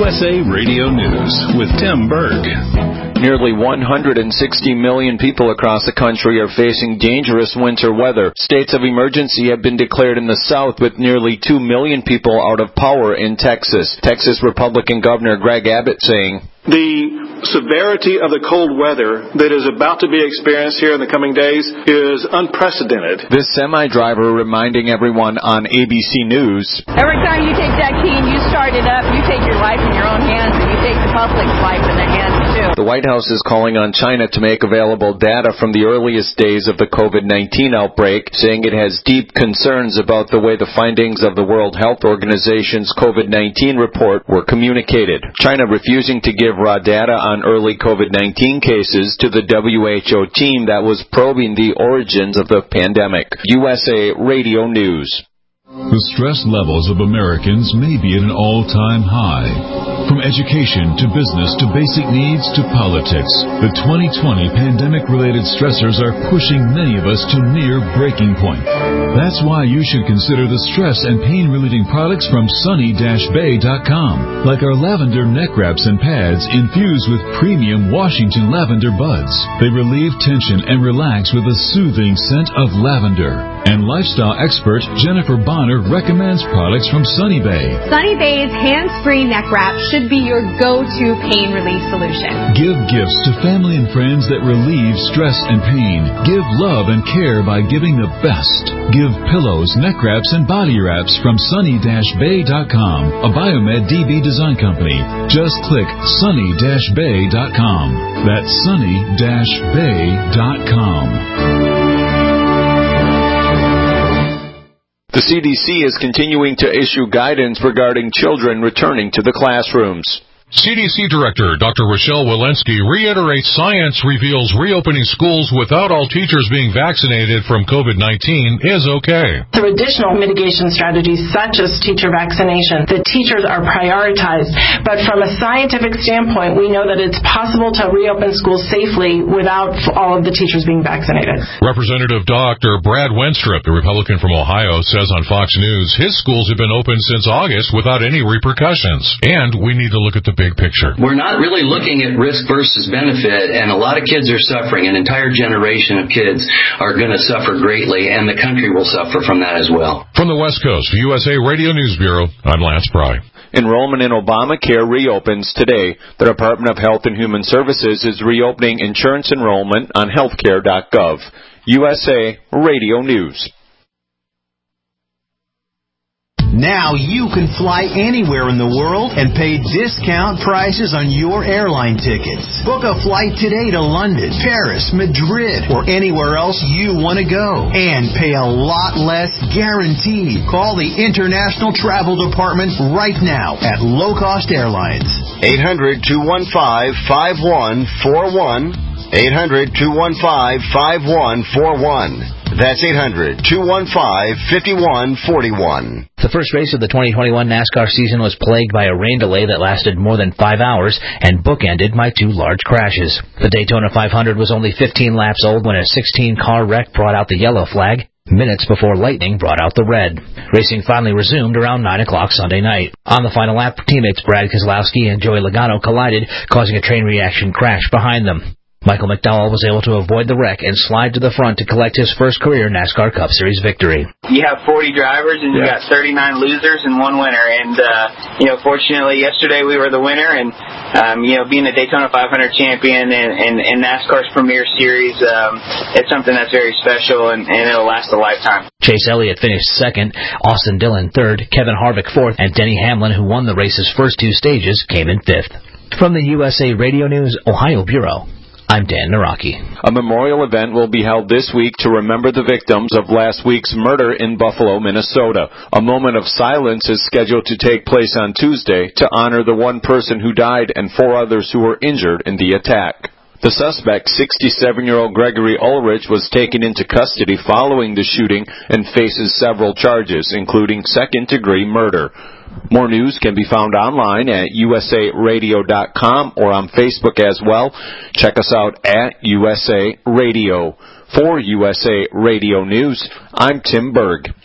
USA Radio News with Tim Berg. Nearly 160 million people across the country are facing dangerous winter weather. States of emergency have been declared in the South, with nearly 2 million people out of power in Texas. Texas Republican Governor Greg Abbott saying, "The severity of the cold weather that is about to be experienced here in the coming days is unprecedented." This semi-driver reminding everyone on ABC News, "Every time you take that key and you start it up, you take your life in your own hands, and you take the public's life in their hands too." The White House is calling on China to make available data from the earliest days of the COVID-19 outbreak, saying it has deep concerns about the way the findings of the World Health Organization's COVID-19 report were communicated. China refusing to give raw data on early COVID-19 cases to the WHO team that was probing the origins of the pandemic. USA Radio News. The stress levels of Americans may be at an all-time high. From education to business to basic needs to politics, the 2020 pandemic-related stressors are pushing many of us to near breaking point. That's why you should consider the stress and pain-relieving products from Sunny-Bay.com, like our lavender neck wraps and pads infused with premium Washington lavender buds. They relieve tension and relax with a soothing scent of lavender. And lifestyle expert Jennifer Bonner recommends products from Sunny Bay. Sunny Bay's hands-free neck wrap should be your go-to pain relief solution. Give gifts to family and friends that relieve stress and pain. Give love and care by giving the best. Give pillows, neck wraps, and body wraps from Sunny-Bay.com, a Biomed DB design company. Just click Sunny-Bay.com. That's Sunny-Bay.com. The CDC is continuing to issue guidance regarding children returning to the classrooms. CDC Director Dr. Rochelle Walensky reiterates science reveals reopening schools without all teachers being vaccinated from COVID-19 is okay. Through additional mitigation strategies such as teacher vaccination, the teachers are prioritized. But from a scientific standpoint, we know that it's possible to reopen schools safely without all of the teachers being vaccinated. Representative Dr. Brad Wenstrup, the Republican from Ohio, says on Fox News his schools have been open since August without any repercussions. And we need to look at the big picture. We're not really looking at risk versus benefit, and a lot of kids are suffering. An entire generation of kids are going to suffer greatly, and the country will suffer from that as well. From the West Coast, USA Radio News Bureau, I'm Lance Pry. Enrollment in Obamacare reopens today. The Department of Health and Human Services is reopening insurance enrollment on healthcare.gov. USA Radio News. Now you can fly anywhere in the world and pay discount prices on your airline tickets. Book a flight today to London, Paris, Madrid, or anywhere else you want to go. And pay a lot less guaranteed. Call the International Travel Department right now at Low Cost Airlines. 800-215-5141. 800-215-5141. That's 800-215-5141. The first race of the 2021 NASCAR season was plagued by a rain delay that lasted more than 5 hours and bookended by 2 large crashes. The Daytona 500 was only 15 laps old when a 16-car wreck brought out the yellow flag, minutes before lightning brought out the red. Racing finally resumed around 9 o'clock Sunday night. On the final lap, teammates Brad Keselowski and Joey Logano collided, causing a train reaction crash behind them. Michael McDowell was able to avoid the wreck and slide to the front to collect his first career NASCAR Cup Series victory. You have 40 drivers and you got 39 losers and 1 winner. And, fortunately yesterday we were the winner. And, being a Daytona 500 champion and NASCAR's Premier Series, it's something that's very special and it'll last a lifetime. Chase Elliott finished second, Austin Dillon third, Kevin Harvick fourth, and Denny Hamlin, who won the race's first 2 stages, came in fifth. From the USA Radio News Ohio Bureau, I'm Dan Naraki. A memorial event will be held this week to remember the victims of last week's murder in Buffalo, Minnesota. A moment of silence is scheduled to take place on Tuesday to honor the 1 person who died and 4 others who were injured in the attack. The suspect, 67-year-old Gregory Ulrich, was taken into custody following the shooting and faces several charges, including second-degree murder. More news can be found online at usaradio.com or on Facebook as well. Check us out at USA Radio. For USA Radio News, I'm Tim Berg.